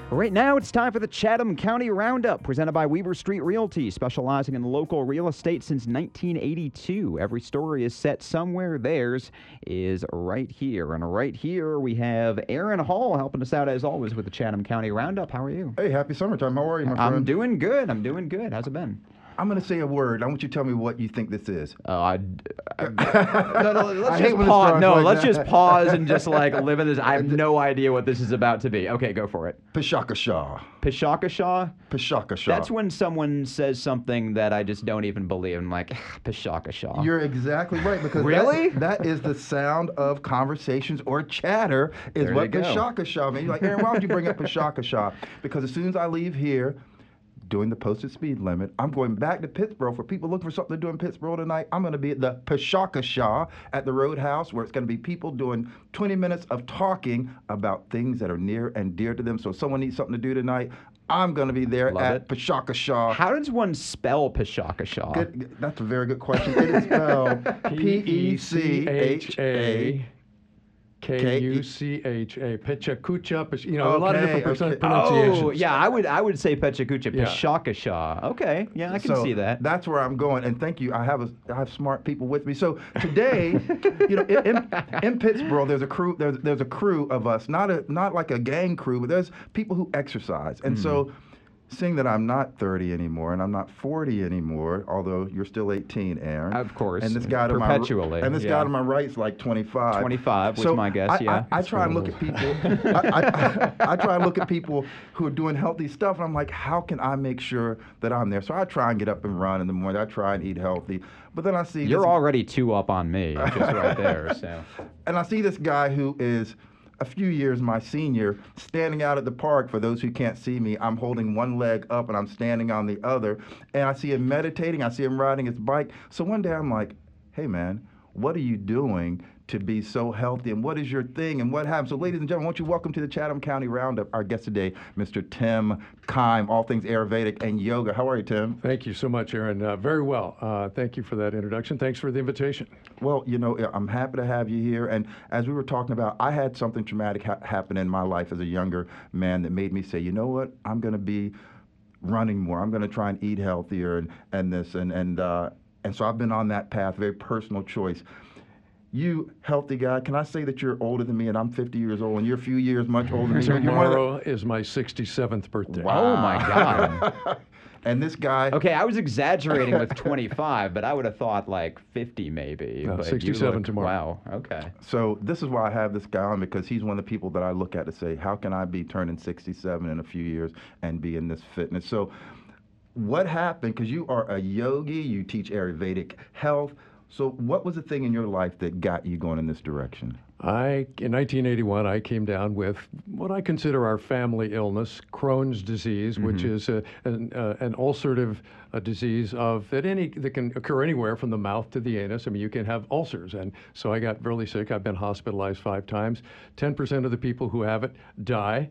Right now, it's time for the Chatham County Roundup, presented by Weaver Street Realty, specializing in local real estate since 1982. Every story is set somewhere. Theirs is right here. And right here, we have Aaron Hall helping us out, as always, with the Chatham County Roundup. How are you? Hey, happy summertime. How are you, my friend? I'm doing good. How's it been? I'm going to say a word. I want you to tell me what you think this is. No, let's just pause. No, let's just pause and just live in this. I have no idea what this is about to be. Okay, go for it. Pashakashaw. Pashakashaw? Pashakashaw. That's when someone says something that I just don't even believe. I'm like, Pashakashaw. You're exactly right, because really? that is the sound of conversations or chatter is there what Pashakashaw means. You're like, Aaron, why would you bring up Pashakashaw? Because as soon as I leave here, doing the posted speed limit, I'm going back to Pittsboro. For people looking for something to do in Pittsboro tonight, I'm going to be at the Pashakashaw at the Roadhouse, where it's going to be people doing 20 minutes of talking about things that are near and dear to them. So if someone needs something to do tonight, I'm going to be there at Pashakashaw. How does one spell Pashakashaw? That's a very good question. It is spelled P-E-C-H-A. K-U-C-H-A, Pechakucha, a lot of different pronunciations. Oh, yeah, I would say Pechakucha, Pashakashaw. Okay, yeah, I can see that. That's where I'm going, and thank you. I have smart people with me. So today, in Pittsboro, there's a crew. There's a crew of us, not like a gang crew, but there's people who exercise, and so. Seeing that I'm not 30 anymore and I'm not 40 anymore, although you're still 18, Aaron. Of course. And this guy to guy to my right is like 25. 25 was my guess, yeah. I try and look at people. I try and look at people who are doing healthy stuff, and I'm like, how can I make sure that I'm there? So I try and get up and run in the morning. I try and eat healthy. But then I see you're already 2 up on me, just right there. So. And I see this guy who is a few years my senior, standing out at the park. For those who can't see me, I'm holding one leg up and I'm standing on the other. And I see him meditating. I see him riding his bike. So one day I'm like, hey, man, what are you doing to be so healthy, and what is your thing, and what happened? So ladies and gentlemen, won't you welcome to the Chatham County Roundup our guest today, Mr. Tim Keim, all things Ayurvedic and yoga. How are you, Tim? Thank you so much, Aaron. Very well. Thank you for that introduction. Thanks for the invitation. Well, I'm happy to have you here. And as we were talking about, I had something traumatic happen in my life as a younger man that made me say, you know what, I'm going to be running more. I'm going to try and eat healthier and this. And so I've been on that path, very personal choice. You, healthy guy, can I say that you're older than me, and I'm 50 years old, and you're a few years much older than me? Tomorrow is my 67th birthday. Wow. Oh, my God. And this guy... Okay, I was exaggerating with 25, but I would have thought 50 maybe. No, 67 tomorrow. Wow, okay. So this is why I have this guy on, because he's one of the people that I look at to say, how can I be turning 67 in a few years and be in this fitness? So what happened, because you are a yogi, you teach Ayurvedic health, so what was the thing in your life that got you going in this direction? In 1981, I came down with what I consider our family illness, Crohn's disease, which is an ulcerative disease that can occur anywhere from the mouth to the anus. I mean, you can have ulcers. And so I got really sick. I've been hospitalized 5 times. 10% of the people who have it die.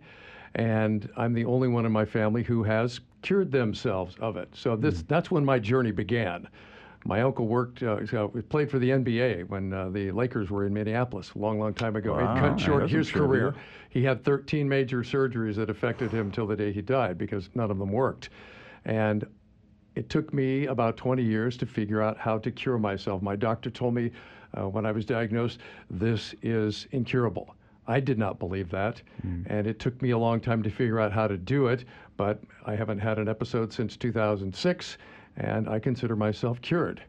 And I'm the only one in my family who has cured themselves of it. So that's when my journey began. My uncle played for the NBA when the Lakers were in Minneapolis a long, long time ago. Wow. It cut short his career. He had 13 major surgeries that affected him till the day he died because none of them worked. And it took me about 20 years to figure out how to cure myself. My doctor told me when I was diagnosed, this is incurable. I did not believe that, and it took me a long time to figure out how to do it, but I haven't had an episode since 2006, and I consider myself cured.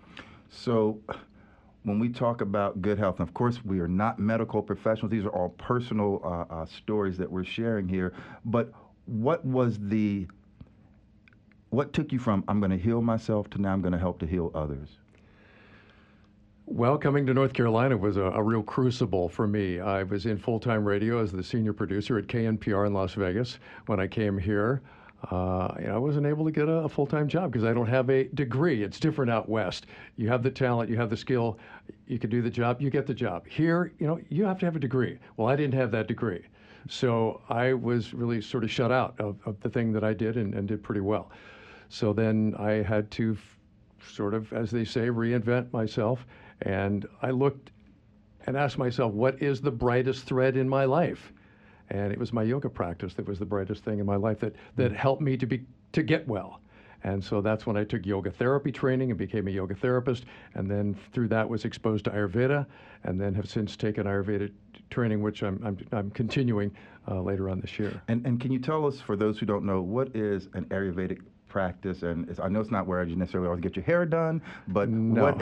So when we talk about good health, and of course we are not medical professionals, these are all personal stories that we're sharing here, but what took you from I'm going to heal myself to now I'm going to help to heal others? Well, coming to North Carolina was a real crucible for me. I was in full-time radio as the senior producer at KNPR in Las Vegas. When I came here, I wasn't able to get a full-time job because I don't have a degree. It's different out west. You have the talent, you have the skill, you can do the job, you get the job. Here, you have to have a degree. Well, I didn't have that degree. So I was really sort of shut out of the thing that I did and did pretty well. So then I had to sort of, as they say, reinvent myself. And I looked and asked myself, what is the brightest thread in my life? And it was my yoga practice that was the brightest thing in my life that helped me to get well. And so that's when I took yoga therapy training and became a yoga therapist. And then through that was exposed to Ayurveda, and then have since taken Ayurveda training, which I'm continuing later on this year. And can you tell us, for those who don't know, what is an Ayurvedic practice? And I know it's not where you necessarily always get your hair done, but No.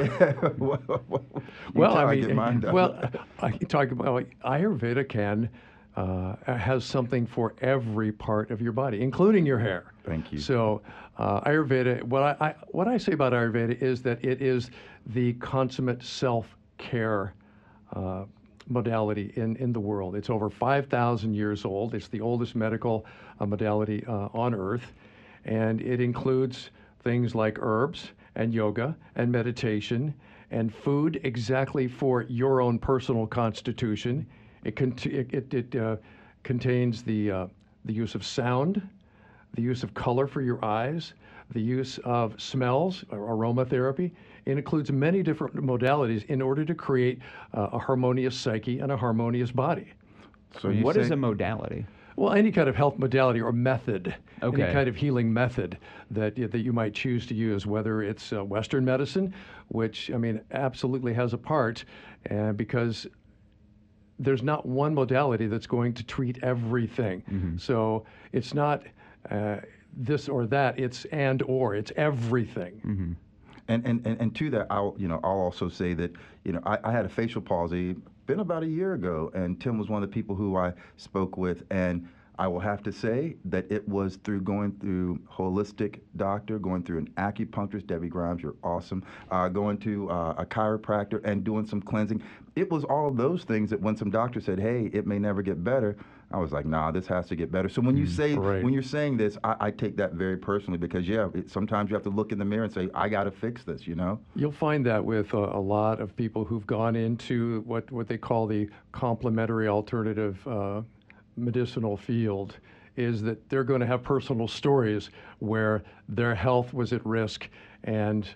I get mine done. Well, I talk about Ayurveda has something for every part of your body, including your hair. Thank you. So Ayurveda, what I say about Ayurveda is that it is the consummate self-care modality in the world. It's over 5,000 years old. It's the oldest medical modality on Earth, and it includes things like herbs and yoga and meditation and food exactly for your own personal constitution. It contains the use of sound, the use of color for your eyes, the use of smells, or aromatherapy. It includes many different modalities in order to create a harmonious psyche and a harmonious body. So you What say, is a modality? Well, any kind of health modality or method, Okay. any kind of healing method that you might choose to use, whether it's Western medicine, which, absolutely has a part, because there's not one modality that's going to treat everything. Mm-hmm. So it's not this or that, it's it's everything. Mm-hmm. And to that, I'll also say that, I had a facial palsy, been about a year ago, and Tim was one of the people who I spoke with, and I will have to say that it was through going through holistic doctor, going through an acupuncturist, Debbie Grimes, you're awesome, going to a chiropractor and doing some cleansing. It was all of those things that when some doctor said, hey, it may never get better, I was like, nah, this has to get better. So when you say, right. when you're saying this, I take that very personally, because sometimes you have to look in the mirror and say, I got to fix this, You'll find that with a lot of people who've gone into what they call the complementary alternative medicinal field, is that they're going to have personal stories where their health was at risk and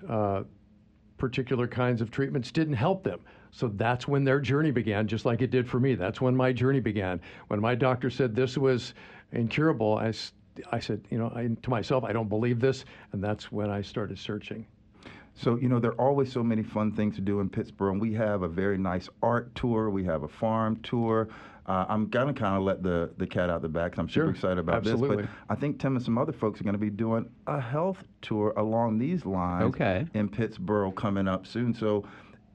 particular kinds of treatments didn't help them. So that's when their journey began, just like it did for me. That's when my journey began. When my doctor said this was incurable, I said, to myself, I don't believe this, and that's when I started searching. So, there are always so many fun things to do in Pittsburgh, and we have a very nice art tour. We have a farm tour. I'm going to kind of let the cat out the bag, 'cause I'm super excited about absolutely. this. But I think Tim and some other folks are going to be doing a health tour along these lines in Pittsburgh coming up soon. So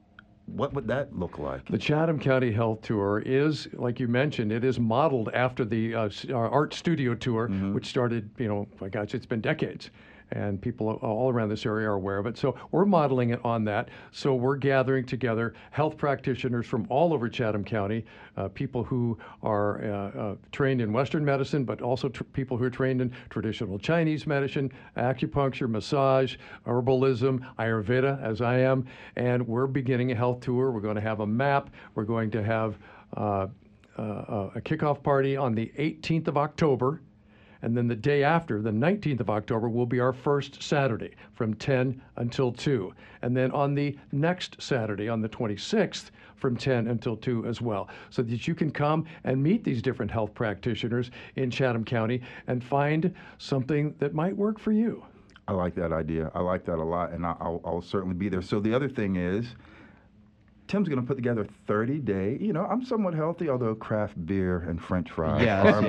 what would that look like? The Chatham County Health Tour is, like you mentioned, it is modeled after the our art studio tour, which started, my gosh, it's been decades. And people all around this area are aware of it. So we're modeling it on that. So we're gathering together health practitioners from all over Chatham County, people who are trained in Western medicine, but also people who are trained in traditional Chinese medicine, acupuncture, massage, herbalism, Ayurveda, as I am. And we're beginning a health tour. We're going to have a map. We're going to have a kickoff party on the 18th of October. And then the day after, the 19th of October, will be our first Saturday from 10 until 2. And then on the next Saturday, on the 26th, from 10 until 2 as well, so that you can come and meet these different health practitioners in Chatham County and find something that might work for you. I like that idea. I like that a lot, and I'll certainly be there. So the other thing is, Tim's going to put together a 30-day, I'm somewhat healthy, although craft beer and French fries are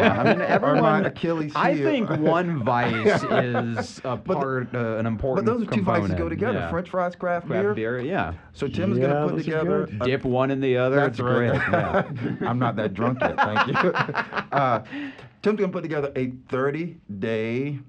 my Achilles heel. I think one vice is an important But those are two component. vices go together, Yeah. French fries, craft Craft beer. beer, yeah. So Tim's going to put those are together... good. Dip one in the other. That's it's right. great. Yeah. I'm not that drunk yet, thank you. Tim's going to put together a 30-day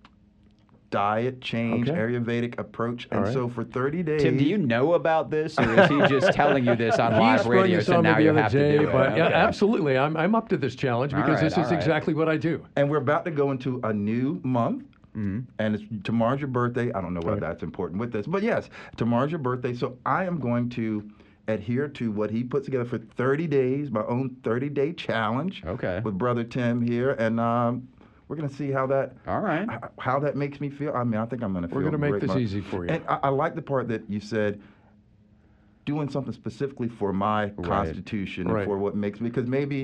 diet change, Ayurvedic approach. And so for 30 days... Tim, do you know about this, or is he just telling you this on live radio, so now you have to do it? But yeah, absolutely. I'm up to this challenge because this is exactly what I do. And we're about to go into a new month. And tomorrow's your birthday. I don't know whether that's important with this, but yes, tomorrow's your birthday. So I am going to adhere to what he puts together for 30 days, my own 30-day challenge with Brother Tim here. And we're going to see how that makes me feel. I think I'm going to feel great. We're going to make this easy for you. And I like the part that you said, doing something specifically for my constitution and for what makes me, because maybe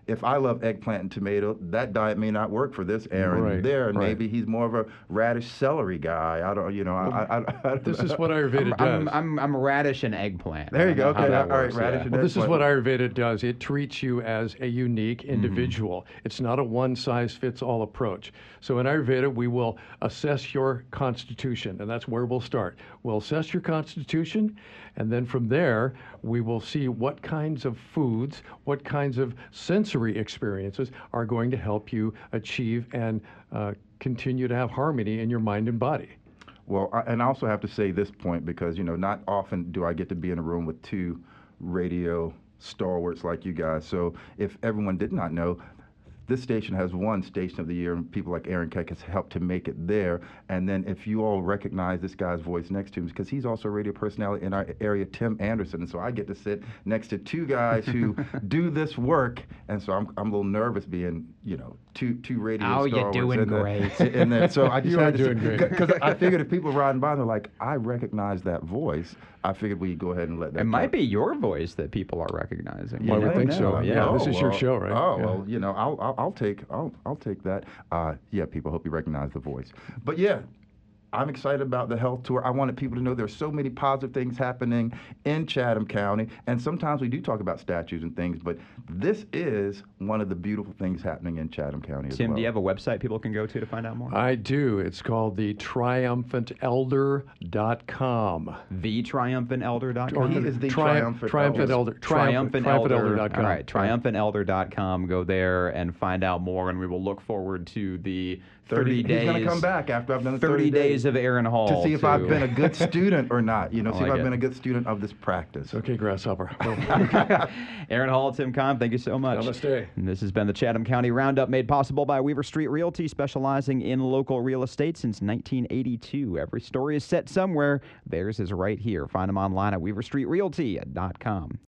if I love eggplant and tomato, that diet may not work for this Aaron Right, there. And right. maybe he's more of a radish celery guy. I don't, I This is what Ayurveda does. I'm radish and eggplant. There you go. How Okay, that all right, works, radish yeah. and Well, this is eggplant. what Ayurveda does. It treats you as a unique individual. It's not a one-size-fits-all approach. So in Ayurveda, we will assess your constitution, and that's where we'll start. We'll assess your constitution, and then from there, we will see what kinds of foods, what kinds of sensory experiences are going to help you achieve and continue to have harmony in your mind and body. Well, and I also have to say this point because, not often do I get to be in a room with two radio stalwarts like you guys. So if everyone did not know, this station has won Station of the Year, and people like Aaron Keck has helped to make it there. And then if you all recognize this guy's voice next to him, because he's also a radio personality in our area, Tim Anderson. And so I get to sit next to two guys who do this work. And so I'm a little nervous being, two radio Oh, stalwarts. you're doing in there. great. And then, so I just You had are to doing great. because I figured if people riding by, they're like, I recognize that voice. I figured we'd go ahead and let that It go. might be your voice that people are recognizing. Yeah, I You would never think know. so. Yeah. this is your show, right? Oh, Yeah. well, I'll take that. Yeah, people, hope you recognize the voice. But yeah, I'm excited about the health tour. I wanted people to know there's so many positive things happening in Chatham County. And sometimes we do talk about statues and things, but this is one of the beautiful things happening in Chatham County as Tim, well. do you have a website people can go to find out more? I do. It's called the triumphantelder.com. TheTriumphantElder.com. He is the Triumphant Elder. TriumphantElder.com. All right, Yeah. TriumphantElder.com. Go there and find out more, and we will look forward to the 30 days. He's going to come back after I've done the 30 days of Aaron Hall. to see if I've been a good student or not. See like if I've it. been a good student of this practice. Okay, Grasshopper. Aaron Hall, Tim Kahn, thank you so much. Namaste. And this has been the Chatham County Roundup, made possible by Weaver Street Realty, specializing in local real estate since 1982. Every story is set somewhere. Theirs is right here. Find them online at weaverstreetrealty.com.